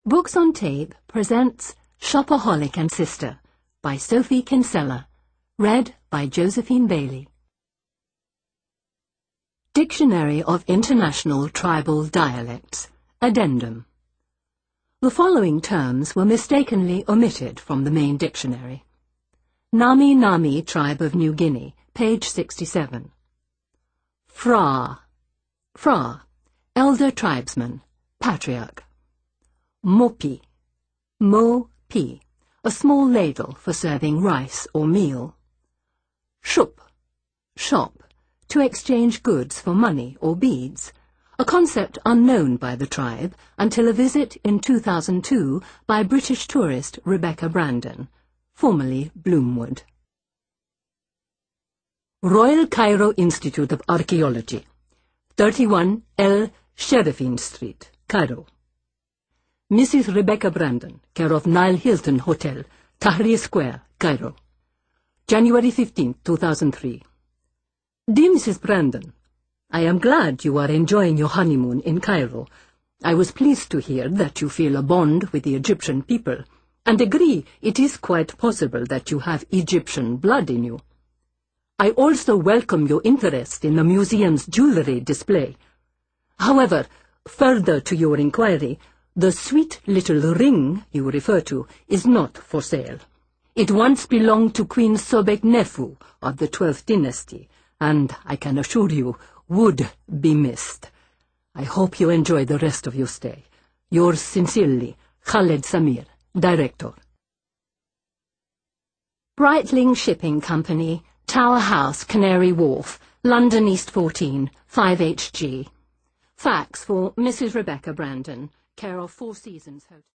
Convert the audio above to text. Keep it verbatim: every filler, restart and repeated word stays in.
Books on Tape presents Shopaholic and Sister by Sophie Kinsella, read by Josephine Bailey. Dictionary of International Tribal Dialects, Addendum. The following terms were mistakenly omitted from the main dictionary. Ngami Ngami Tribe of New Guinea, page sixty-seven. Fra, Fra, Elder Tribesman, Patriarch. Mopi, Mo-pi, a small ladle for serving rice or meal. Shup, shop, to exchange goods for money or beads, a concept unknown by the tribe until a visit in two thousand two by British tourist Rebecca Brandon, formerly Bloomwood. Royal Cairo Institute of Archaeology, thirty-one El Sherifin Street, Cairo. Missus Rebecca Brandon, care of Nile Hilton Hotel, Tahrir Square, Cairo. January fifteenth, two thousand three. Dear Missus Brandon, I am glad you are enjoying your honeymoon in Cairo. I was pleased to hear that you feel a bond with the Egyptian people, and agree it is quite possible that you have Egyptian blood in you. I also welcome your interest in the museum's jewellery display. However, further to your inquiry, the sweet little ring you refer to is not for sale. It once belonged to Queen Sobek Nefu of the twelfth dynasty, and I can assure you would be missed. I hope you enjoy the rest of your stay. Yours sincerely, Khaled Samir, Director. Breitling Shipping Company, Tower House, Canary Wharf, London East fourteen, five H G. Fax for Missus Rebecca Brandon, care of Four Seasons Hotel.